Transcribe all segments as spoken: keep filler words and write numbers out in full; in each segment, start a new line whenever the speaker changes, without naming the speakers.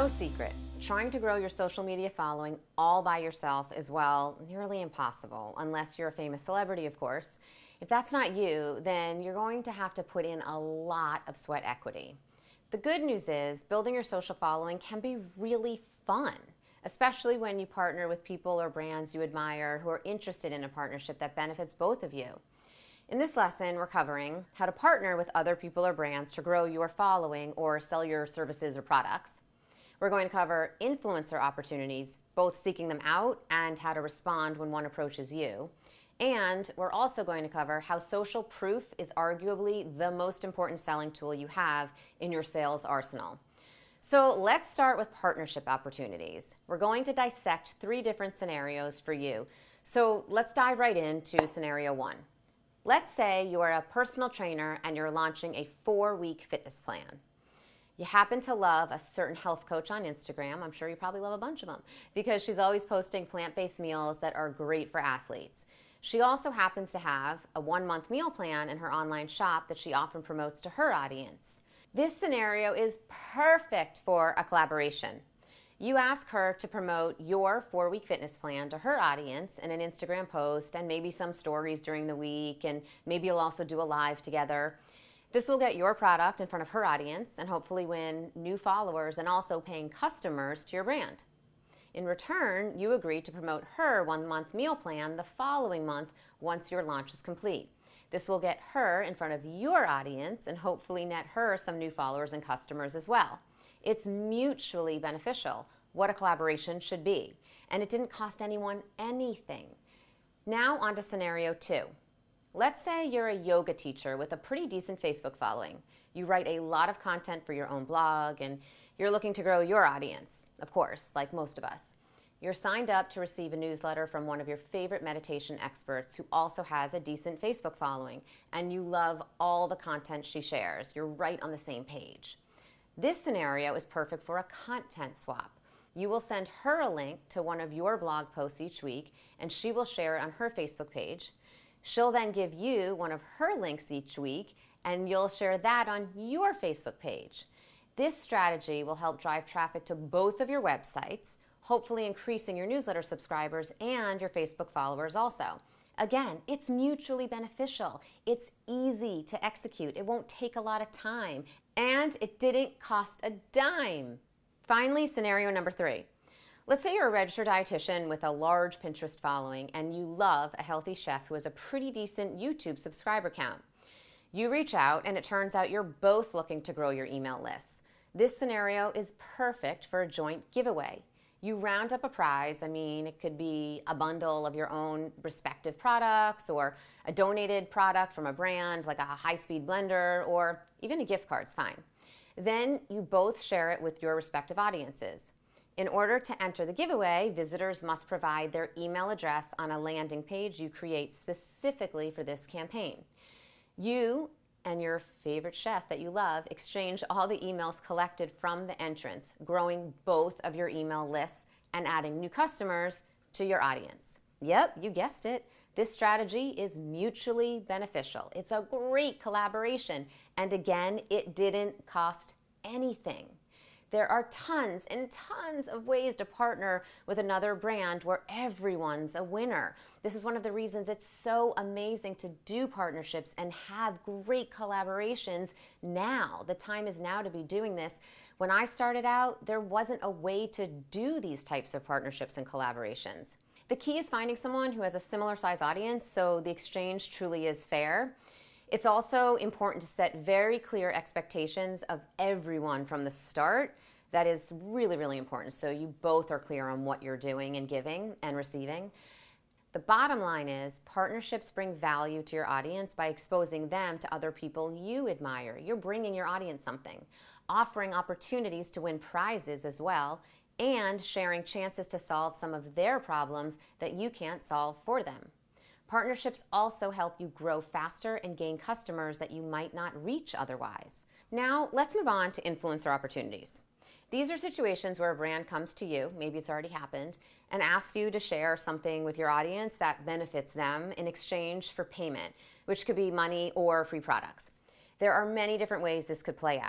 no secret, trying to grow your social media following all by yourself is, well, nearly impossible, unless you're a famous celebrity, of course. If that's not you, then you're going to have to put in a lot of sweat equity. The good news is building your social following can be really fun, especially when you partner with people or brands you admire who are interested in a partnership that benefits both of you. In this lesson, we're covering how to partner with other people or brands to grow your following or sell your services or products. We're going to cover influencer opportunities, both seeking them out and how to respond when one approaches you. And we're also going to cover how social proof is arguably the most important selling tool you have in your sales arsenal. So let's start with partnership opportunities. We're going to dissect three different scenarios for you. So let's dive right into scenario one. Let's say you are a personal trainer and you're launching a four-week fitness plan. You happen to love a certain health coach on Instagram. I'm sure you probably love a bunch of them because she's always posting plant-based meals that are great for athletes. She also happens to have a one-month meal plan in her online shop that she often promotes to her audience. This scenario is perfect for a collaboration. You ask her to promote your four-week fitness plan to her audience in an Instagram post and maybe some stories during the week, and maybe you'll also do a live together. This will get your product in front of her audience and hopefully win new followers and also paying customers to your brand. In return, you agree to promote her one-month meal plan the following month once your launch is complete. This will get her in front of your audience and hopefully net her some new followers and customers as well. It's mutually beneficial, what a collaboration should be, and it didn't cost anyone anything. Now on to scenario two. Let's say you're a yoga teacher with a pretty decent Facebook following. You write a lot of content for your own blog and you're looking to grow your audience, of course, like most of us. You're signed up to receive a newsletter from one of your favorite meditation experts who also has a decent Facebook following, and you love all the content she shares. You're right on the same page. This scenario is perfect for a content swap. You will send her a link to one of your blog posts each week, and she will share it on her Facebook page. She'll then give you one of her links each week, and you'll share that on your Facebook page. This strategy will help drive traffic to both of your websites, hopefully increasing your newsletter subscribers and your Facebook followers also. Again, it's mutually beneficial. It's easy to execute. It won't take a lot of time. And it didn't cost a dime. Finally, scenario number three. Let's say you're a registered dietitian with a large Pinterest following and you love a healthy chef who has a pretty decent YouTube subscriber count. You reach out and it turns out you're both looking to grow your email lists. This scenario is perfect for a joint giveaway. You round up a prize. I mean, it could be a bundle of your own respective products or a donated product from a brand like a high-speed blender, or even a gift card's fine. Then you both share it with your respective audiences. In order to enter the giveaway, visitors must provide their email address on a landing page you create specifically for this campaign. You and your favorite chef that you love exchange all the emails collected from the entrants, growing both of your email lists and adding new customers to your audience. Yep, you guessed it. This strategy is mutually beneficial. It's a great collaboration. And again, it didn't cost anything. There are tons and tons of ways to partner with another brand where everyone's a winner. This is one of the reasons it's so amazing to do partnerships and have great collaborations now. The time is now to be doing this. When I started out, there wasn't a way to do these types of partnerships and collaborations. The key is finding someone who has a similar size audience so the exchange truly is fair. It's also important to set very clear expectations of everyone from the start. That is really, really important. So you both are clear on what you're doing and giving and receiving. The bottom line is partnerships bring value to your audience by exposing them to other people you admire. You're bringing your audience something, offering opportunities to win prizes as well, and sharing chances to solve some of their problems that you can't solve for them. Partnerships also help you grow faster and gain customers that you might not reach otherwise. Now, let's move on to influencer opportunities. These are situations where a brand comes to you, maybe it's already happened, and asks you to share something with your audience that benefits them in exchange for payment, which could be money or free products. There are many different ways this could play out.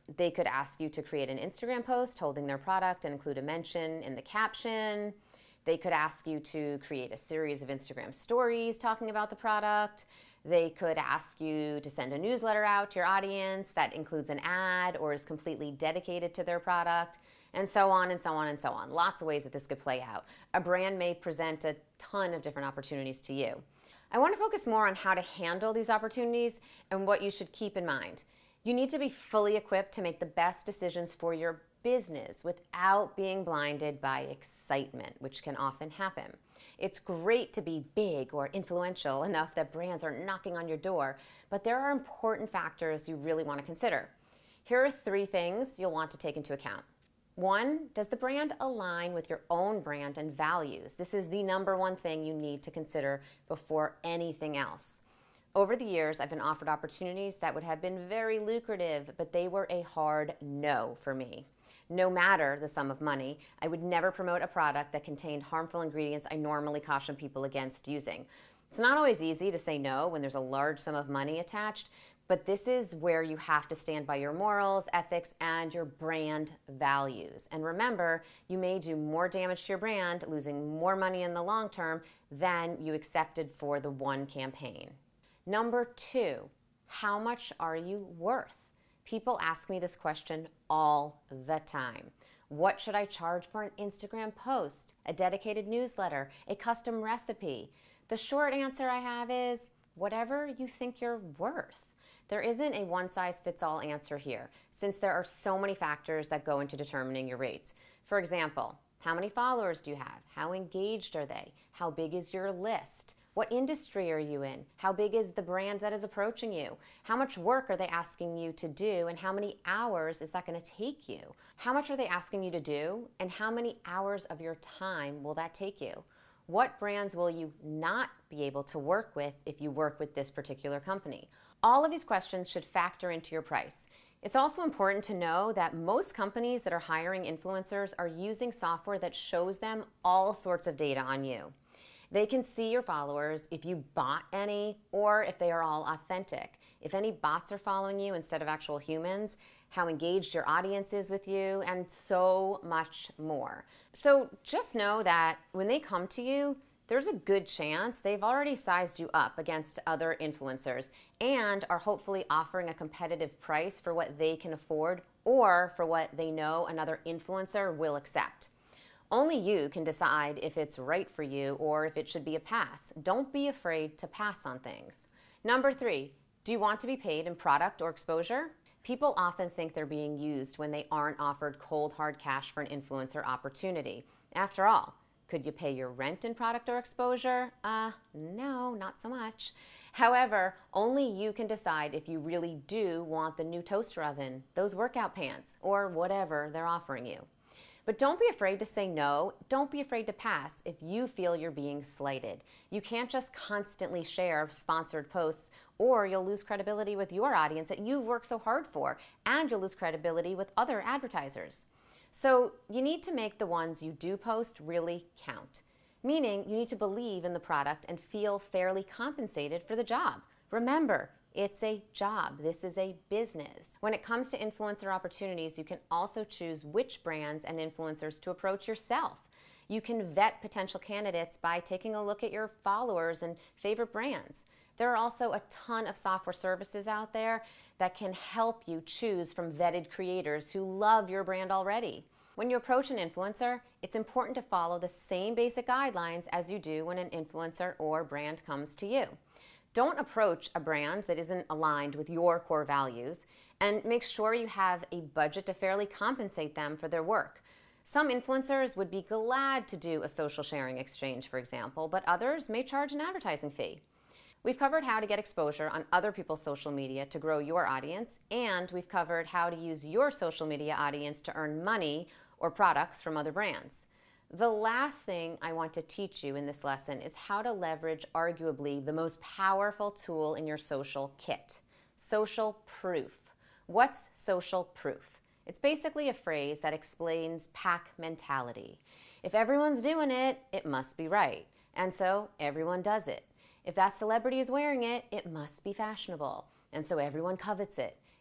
They could ask you to create an Instagram post holding their product and include a mention in the caption. They could ask you to create a series of Instagram stories talking about the product. They could ask you to send a newsletter out to your audience that includes an ad or is completely dedicated to their product, and so on and so on and so on. Lots of ways that this could play out. A brand may present a ton of different opportunities to you. I want to focus more on how to handle these opportunities and what you should keep in mind. You need to be fully equipped to make the best decisions for your business without being blinded by excitement, which can often happen. It's great to be big or influential enough that brands are knocking on your door, but there are important factors you really want to consider. Here are three things you'll want to take into account. One, does the brand align with your own brand and values? This is the number one thing you need to consider before anything else. Over the years, I've been offered opportunities that would have been very lucrative, but they were a hard no for me. No matter the sum of money, I would never promote a product that contained harmful ingredients I normally caution people against using. It's not always easy to say no when there's a large sum of money attached, but this is where you have to stand by your morals, ethics, and your brand values. And remember, you may do more damage to your brand, losing more money in the long term than you accepted for the one campaign. Number two, how much are you worth? People ask me this question all the time. What should I charge for an Instagram post, a dedicated newsletter, a custom recipe? The short answer I have is whatever you think you're worth. There isn't a one-size-fits-all answer here, since there are so many factors that go into determining your rates. For example, how many followers do you have? How engaged are they? How big is your list? What industry are you in? How big is the brand that is approaching you? How much work are they asking you to do, and how many hours is that going to take you? How much are they asking you to do, and how many hours of your time will that take you? What brands will you not be able to work with if you work with this particular company? All of these questions should factor into your price. It's also important to know that most companies that are hiring influencers are using software that shows them all sorts of data on you. They can see your followers, if you bought any, or if they are all authentic. If any bots are following you instead of actual humans, how engaged your audience is with you, and so much more. So just know that when they come to you, there's a good chance they've already sized you up against other influencers and are hopefully offering a competitive price for what they can afford or for what they know another influencer will accept. Only you can decide if it's right for you or if it should be a pass. Don't be afraid to pass on things. Number three, do you want to be paid in product or exposure? People often think they're being used when they aren't offered cold hard cash for an influencer opportunity. After all, could you pay your rent in product or exposure? Uh, no, not so much. However, only you can decide if you really do want the new toaster oven, those workout pants, or whatever they're offering you. But don't be afraid to say no. Don't be afraid to pass if you feel you're being slighted. You can't just constantly share sponsored posts, or you'll lose credibility with your audience that you've worked so hard for, and you'll lose credibility with other advertisers. So you need to make the ones you do post really count, meaning you need to believe in the product and feel fairly compensated for the job. Remember, it's a job. This is a business. When it comes to influencer opportunities, you can also choose which brands and influencers to approach yourself. You can vet potential candidates by taking a look at your followers and favorite brands. There are also a ton of software services out there that can help you choose from vetted creators who love your brand already. When you approach an influencer, it's important to follow the same basic guidelines as you do when an influencer or brand comes to you. Don't approach a brand that isn't aligned with your core values, and make sure you have a budget to fairly compensate them for their work. Some influencers would be glad to do a social sharing exchange, for example, but others may charge an advertising fee. We've covered how to get exposure on other people's social media to grow your audience, and we've covered how to use your social media audience to earn money or products from other brands. The last thing I want to teach you in this lesson is how to leverage arguably the most powerful tool in your social kit, social proof. What's social proof? It's basically a phrase that explains pack mentality. If everyone's doing it, it must be right. And so everyone does it. If that celebrity is wearing it, it must be fashionable. And so everyone covets it.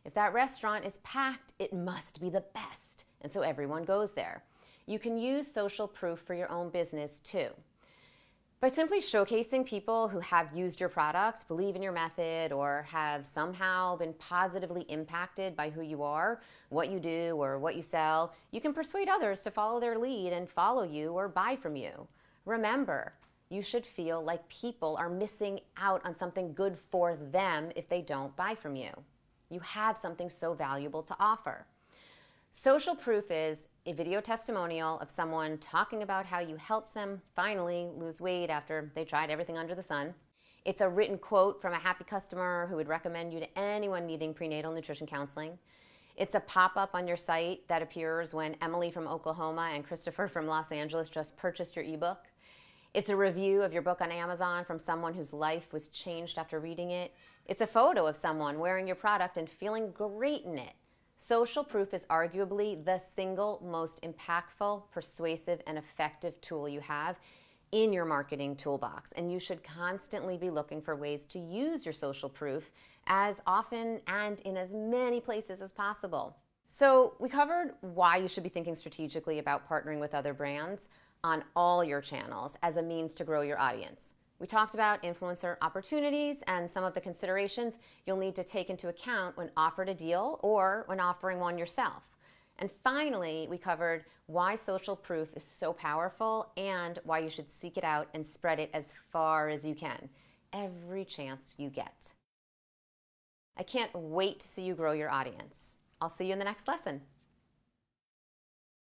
If that restaurant is packed, it must be the best, and so everyone goes there. You can use social proof for your own business too. By simply showcasing people who have used your product, believe in your method, or have somehow been positively impacted by who you are, what you do, or what you sell, you can persuade others to follow their lead and follow you or buy from you. Remember, you should feel like people are missing out on something good for them if they don't buy from you. You have something so valuable to offer. Social proof is a video testimonial of someone talking about how you helped them finally lose weight after they tried everything under the sun. It's a written quote from a happy customer who would recommend you to anyone needing prenatal nutrition counseling. It's a pop-up on your site that appears when Emily from Oklahoma and Christopher from Los Angeles just purchased your ebook. It's a review of your book on Amazon from someone whose life was changed after reading it. It's a photo of someone wearing your product and feeling great in it. Social proof is arguably the single most impactful, persuasive, and effective tool you have in your marketing toolbox, and you should constantly be looking for ways to use your social proof as often and in as many places as possible. So we covered why you should be thinking strategically about partnering with other brands on all your channels as a means to grow your audience. We talked about influencer opportunities and some of the considerations you'll need to take into account when offered a deal or when offering one yourself. And finally, we covered why social proof is so powerful and why you should seek it out and spread it as far as you can, every chance you get. I can't wait to see you grow your audience. I'll see you in the next lesson.